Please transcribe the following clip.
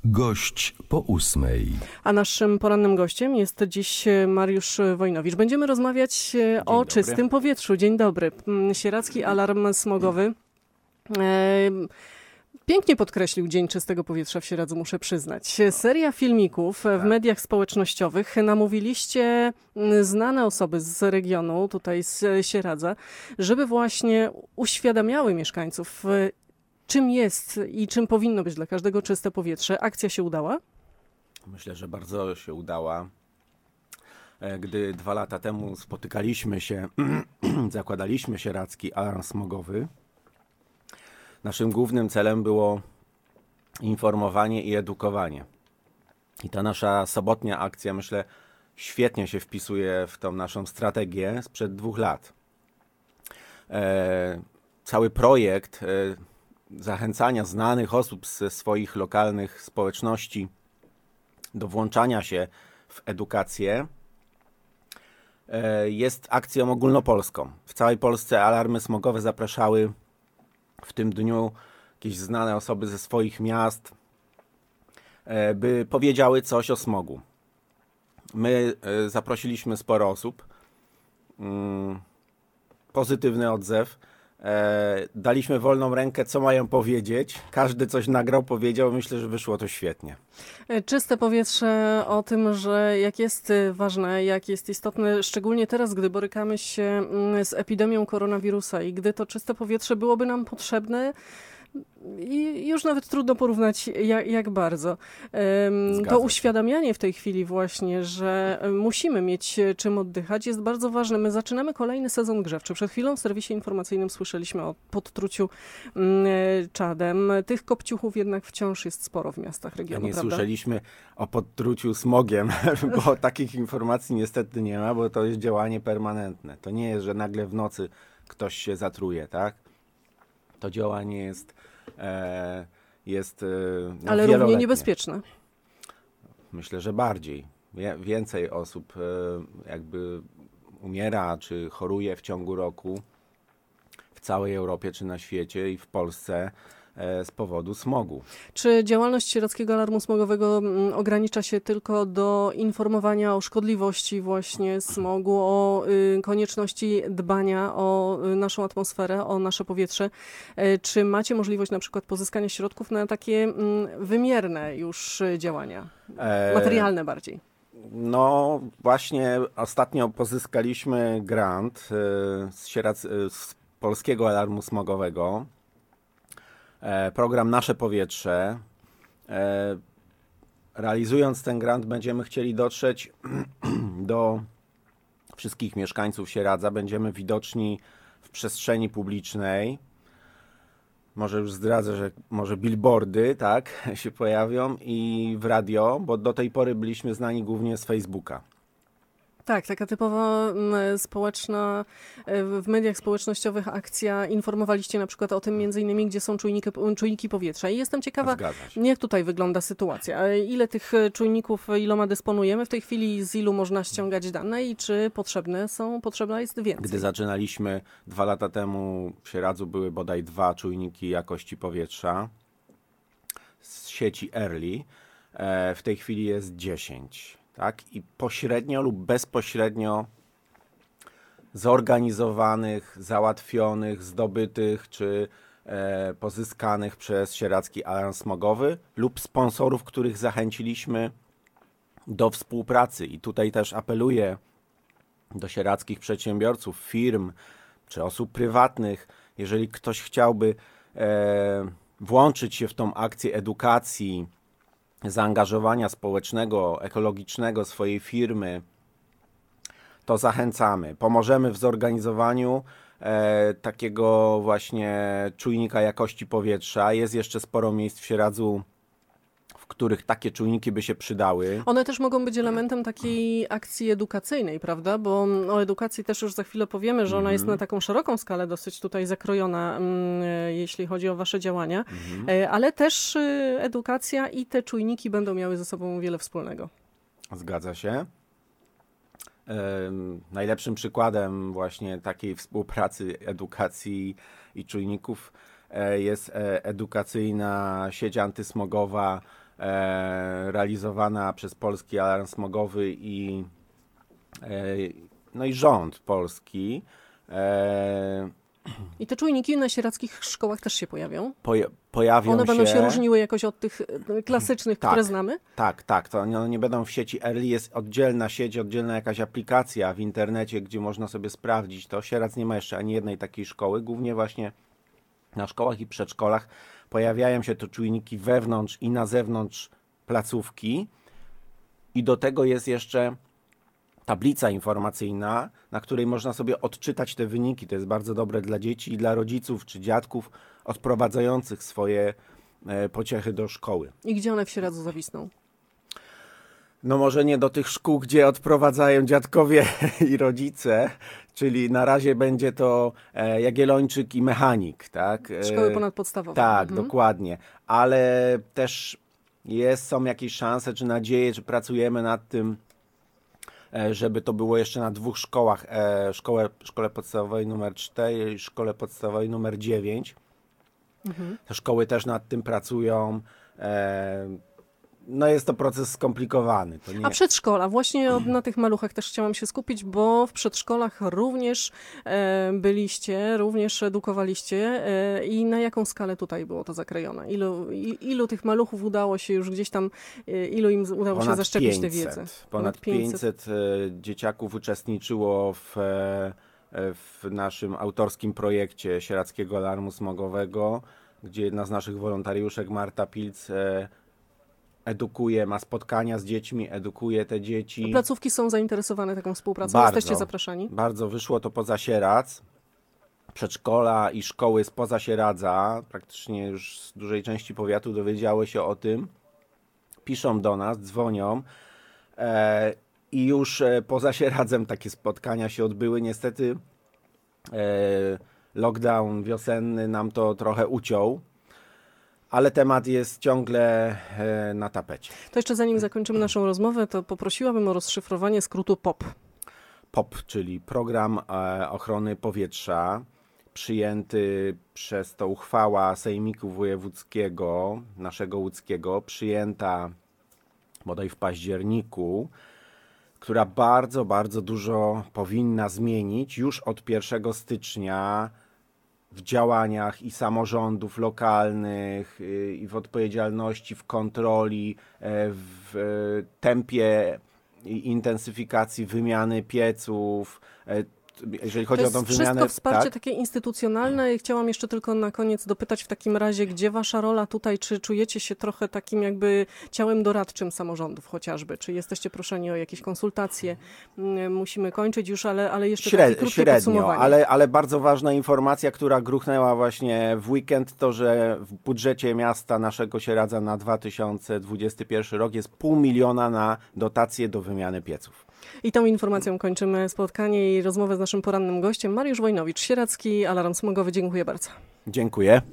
Gość po 8. A naszym porannym gościem jest dziś Mariusz Wojnowicz. Będziemy rozmawiać o czystym powietrzu. Dzień dobry. Sieradzki Alarm Smogowy pięknie podkreślił Dzień Czystego Powietrza w Sieradzu, muszę przyznać. Seria filmików w mediach społecznościowych. Namówiliście znane osoby z regionu, tutaj z Sieradza, żeby właśnie uświadamiały mieszkańców, czym jest i czym powinno być dla każdego czyste powietrze. Akcja się udała? Myślę, że bardzo się udała. Gdy 2 lata temu spotykaliśmy się, zakładaliśmy Sieradzki Alarm Smogowy, naszym głównym celem było informowanie i edukowanie. I ta nasza sobotnia akcja, myślę, świetnie się wpisuje w tą naszą strategię sprzed 2 lat. Cały projekt zachęcania znanych osób ze swoich lokalnych społeczności do włączania się w edukację jest akcją ogólnopolską. W całej Polsce alarmy smogowe zapraszały w tym dniu jakieś znane osoby ze swoich miast, by powiedziały coś o smogu. My zaprosiliśmy sporo osób, pozytywny odzew. Daliśmy wolną rękę, co mają powiedzieć. Każdy coś nagrał, powiedział. Myślę, że wyszło to świetnie. Czyste powietrze, o tym, że jak jest ważne, jak jest istotne, szczególnie teraz, gdy borykamy się z epidemią koronawirusa i gdy to czyste powietrze byłoby nam potrzebne, i już nawet trudno porównać jak bardzo. To uświadamianie w tej chwili właśnie, że musimy mieć czym oddychać, jest bardzo ważne. My zaczynamy kolejny sezon grzewczy. Przed chwilą w serwisie informacyjnym słyszeliśmy o podtruciu czadem. Tych kopciuchów jednak wciąż jest sporo w miastach regionu, nie prawda? Słyszeliśmy o podtruciu smogiem, bo takich informacji niestety nie ma, bo to jest działanie permanentne. To nie jest, że nagle w nocy ktoś się zatruje, tak? To działanie jest ale równie niebezpieczne. Myślę, że bardziej. Więcej osób jakby umiera czy choruje w ciągu roku w całej Europie czy na świecie i w Polsce z powodu smogu. Czy działalność Sieradzkiego Alarmu Smogowego ogranicza się tylko do informowania o szkodliwości właśnie smogu, o konieczności dbania o naszą atmosferę, o nasze powietrze? Czy macie możliwość na przykład pozyskania środków na takie wymierne już działania, materialne bardziej? No właśnie ostatnio pozyskaliśmy grant z Polskiego Alarmu Smogowego. Program Nasze Powietrze. Realizując ten grant będziemy chcieli dotrzeć do wszystkich mieszkańców Sieradza. Będziemy widoczni w przestrzeni publicznej. Może już zdradzę, że może billboardy, tak, się pojawią i w radio, bo do tej pory byliśmy znani głównie z Facebooka. Tak, taka typowa społeczna, w mediach społecznościowych akcja. Informowaliście na przykład o tym między innymi, gdzie są czujniki powietrza. I jestem ciekawa, jak tutaj wygląda sytuacja. Ile tych czujników, iloma dysponujemy w tej chwili, z ilu można ściągać dane i czy potrzebna jest więcej? Gdy zaczynaliśmy 2 lata temu w Sieradzu były bodaj 2 czujniki jakości powietrza z sieci Early. W tej chwili jest 10. Tak? I pośrednio lub bezpośrednio zorganizowanych, załatwionych, zdobytych czy pozyskanych przez Sieradzki Alarm Smogowy lub sponsorów, których zachęciliśmy do współpracy. I tutaj też apeluję do sieradzkich przedsiębiorców, firm czy osób prywatnych, jeżeli ktoś chciałby włączyć się w tą akcję edukacji, zaangażowania społecznego, ekologicznego swojej firmy, to zachęcamy. Pomożemy w zorganizowaniu takiego właśnie czujnika jakości powietrza. Jest jeszcze sporo miejsc w Sieradzu, w których takie czujniki by się przydały. One też mogą być elementem takiej akcji edukacyjnej, prawda? Bo o edukacji też już za chwilę powiemy, że ona jest na taką szeroką skalę dosyć tutaj zakrojona, jeśli chodzi o wasze działania, ale też edukacja i te czujniki będą miały ze sobą wiele wspólnego. Zgadza się. Najlepszym przykładem właśnie takiej współpracy, edukacji i czujników jest edukacyjna sieć antysmogowa realizowana przez Polski Alarm Smogowy no i rząd polski. I te czujniki na sieradzkich szkołach też się pojawią? Pojawią One będą się różniły jakoś od tych klasycznych, tak, które znamy? Tak. To one nie będą w sieci Early, jest oddzielna sieć, oddzielna jakaś aplikacja w internecie, gdzie można sobie sprawdzić to. Sieradz nie ma jeszcze ani jednej takiej szkoły. Głównie właśnie na szkołach i przedszkolach pojawiają się to czujniki wewnątrz i na zewnątrz placówki. I do tego jest jeszcze tablica informacyjna, na której można sobie odczytać te wyniki. To jest bardzo dobre dla dzieci i dla rodziców czy dziadków odprowadzających swoje pociechy do szkoły. I gdzie one w Sieradzu zawisną? No może nie do tych szkół, gdzie odprowadzają dziadkowie i rodzice, czyli na razie będzie to Jagiellończyk i Mechanik, tak? Szkoły ponadpodstawowe. Tak, dokładnie. Ale też są jakieś szanse, czy nadzieje, czy pracujemy nad tym, żeby to było jeszcze na 2 szkołach, szkole podstawowej numer 4 i szkole podstawowej numer 9. Te szkoły też nad tym pracują. No jest to proces skomplikowany. To nie... A przedszkola, właśnie na tych maluchach też chciałam się skupić, bo w przedszkolach również byliście, również edukowaliście i na jaką skalę tutaj było to zakrojone? Ilu tych maluchów udało się już gdzieś tam, ilu im udało się zaszczepić tę wiedzę? Ponad 500 dzieciaków uczestniczyło w naszym autorskim projekcie Sieradzkiego Alarmu Smogowego, gdzie jedna z naszych wolontariuszek, Marta Pilc, edukuje, ma spotkania z dziećmi, edukuje te dzieci. Placówki są zainteresowane taką współpracą? Bardzo, jesteście zapraszani? Bardzo. Wyszło to poza Sieradz. Przedszkola i szkoły spoza Sieradza, praktycznie już z dużej części powiatu dowiedziały się o tym. Piszą do nas, dzwonią i już poza Sieradzem takie spotkania się odbyły. Niestety lockdown wiosenny nam to trochę uciął. Ale temat jest ciągle na tapecie. To jeszcze zanim zakończymy naszą rozmowę, to poprosiłabym o rozszyfrowanie skrótu POP. POP, czyli Program Ochrony Powietrza, przyjęty przez to uchwała Sejmiku Wojewódzkiego, naszego łódzkiego, przyjęta bodaj w październiku, która bardzo, bardzo dużo powinna zmienić już od 1 stycznia w działaniach i samorządów lokalnych, i w odpowiedzialności, w kontroli, w tempie i intensyfikacji wymiany pieców. Jeżeli chodzi o tą wymianę... To jest wszystko wsparcie tak? takie instytucjonalne. Chciałam jeszcze tylko na koniec dopytać w takim razie, gdzie wasza rola tutaj, czy czujecie się trochę takim jakby ciałem doradczym samorządów chociażby? Czy jesteście proszeni o jakieś konsultacje? Musimy kończyć już, ale jeszcze takie krótkie podsumowanie. Ale bardzo ważna informacja, która gruchnęła właśnie w weekend, to że w budżecie miasta naszego Sieradza na 2021 rok jest 500 000 na dotacje do wymiany pieców. I tą informacją kończymy spotkanie i rozmowę z naszym porannym gościem. Mariusz Wojnowicz, Sieradzki Alarm Smogowy. Dziękuję bardzo. Dziękuję.